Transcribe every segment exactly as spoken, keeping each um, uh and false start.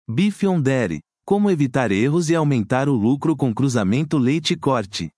Beef on Dairy: como evitar erros e aumentar o lucro com cruzamento leite-corte.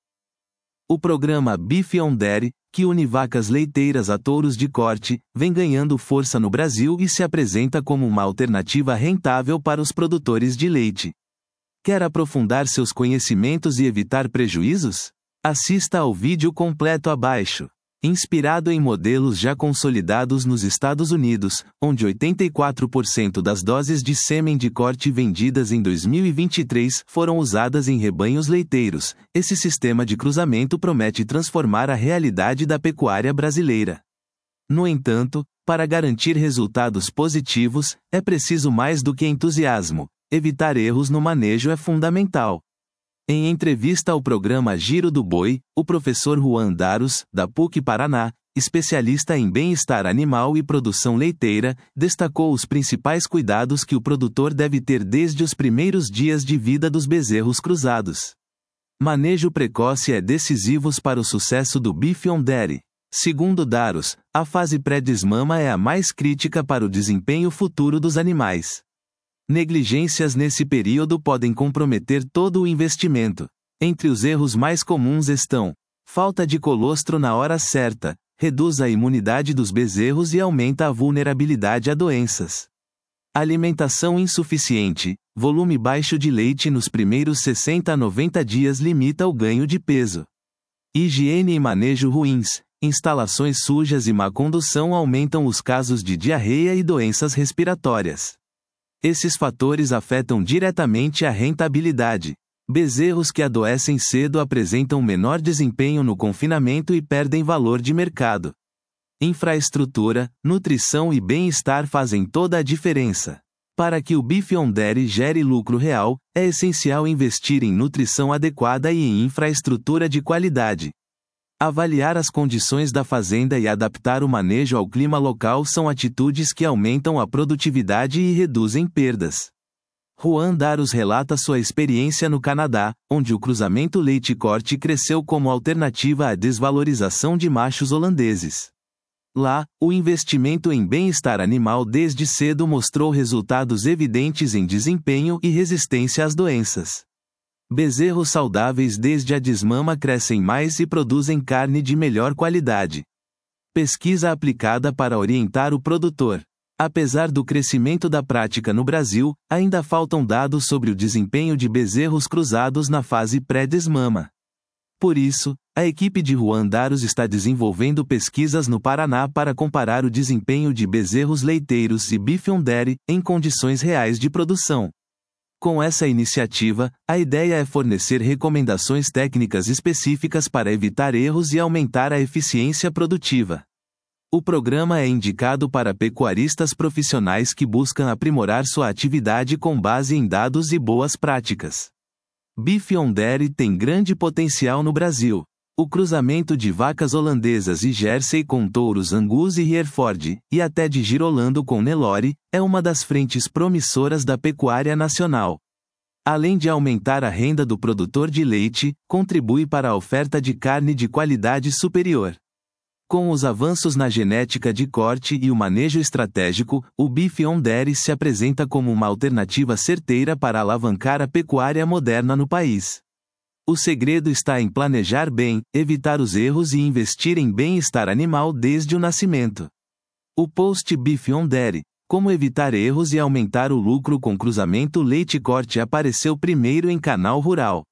O programa Beef on Dairy, que une vacas leiteiras a touros de corte, vem ganhando força no Brasil e se apresenta como uma alternativa rentável para os produtores de leite. Quer aprofundar seus conhecimentos e evitar prejuízos? Assista ao vídeo completo abaixo. Inspirado em modelos já consolidados nos Estados Unidos, onde oitenta e quatro por cento das doses de sêmen de corte vendidas em dois mil e vinte e três foram usadas em rebanhos leiteiros, esse sistema de cruzamento promete transformar a realidade da pecuária brasileira. No entanto, para garantir resultados positivos, é preciso mais do que entusiasmo. Evitar erros no manejo é fundamental. Em entrevista ao programa Giro do Boi, o professor Juan Darus, da P U C Paraná, especialista em bem-estar animal e produção leiteira, destacou os principais cuidados que o produtor deve ter desde os primeiros dias de vida dos bezerros cruzados. Manejo precoce é decisivo para o sucesso do Beef on Dairy. Segundo Darus, a fase pré-desmama é a mais crítica para o desempenho futuro dos animais. Negligências nesse período podem comprometer todo o investimento. Entre os erros mais comuns estão: falta de colostro na hora certa, reduz a imunidade dos bezerros e aumenta a vulnerabilidade a doenças. Alimentação insuficiente, volume baixo de leite nos primeiros sessenta a noventa dias limita o ganho de peso. Higiene e manejo ruins, instalações sujas e má condução aumentam os casos de diarreia e doenças respiratórias. Esses fatores afetam diretamente a rentabilidade. Bezerros que adoecem cedo apresentam menor desempenho no confinamento e perdem valor de mercado. Infraestrutura, nutrição e bem-estar fazem toda a diferença. Para que o Beef on Dairy gere lucro real, é essencial investir em nutrição adequada e em infraestrutura de qualidade. Avaliar as condições da fazenda e adaptar o manejo ao clima local são atitudes que aumentam a produtividade e reduzem perdas. Juan Darus relata sua experiência no Canadá, onde o cruzamento leite-corte cresceu como alternativa à desvalorização de machos holandeses. Lá, o investimento em bem-estar animal desde cedo mostrou resultados evidentes em desempenho e resistência às doenças. Bezerros saudáveis desde a desmama crescem mais e produzem carne de melhor qualidade. Pesquisa aplicada para orientar o produtor. Apesar do crescimento da prática no Brasil, ainda faltam dados sobre o desempenho de bezerros cruzados na fase pré-desmama. Por isso, a equipe de Juan Darus está desenvolvendo pesquisas no Paraná para comparar o desempenho de bezerros leiteiros e Beef on Dairy em condições reais de produção. Com essa iniciativa, a ideia é fornecer recomendações técnicas específicas para evitar erros e aumentar a eficiência produtiva. O programa é indicado para pecuaristas profissionais que buscam aprimorar sua atividade com base em dados e boas práticas. Beef on Dairy tem grande potencial no Brasil. O cruzamento de vacas holandesas e Jersey com touros Angus e Hereford, e até de Girolando com Nelore, é uma das frentes promissoras da pecuária nacional. Além de aumentar a renda do produtor de leite, contribui para a oferta de carne de qualidade superior. Com os avanços na genética de corte e o manejo estratégico, o Beef on Dairy se apresenta como uma alternativa certeira para alavancar a pecuária moderna no país. O segredo está em planejar bem, evitar os erros e investir em bem-estar animal desde o nascimento. O post Beef on Dairy: como evitar erros e aumentar o lucro com cruzamento leite-corte apareceu primeiro em Canal Rural.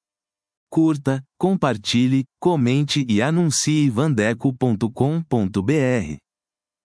Curta, compartilhe, comente e anuncie vandeco ponto com ponto br.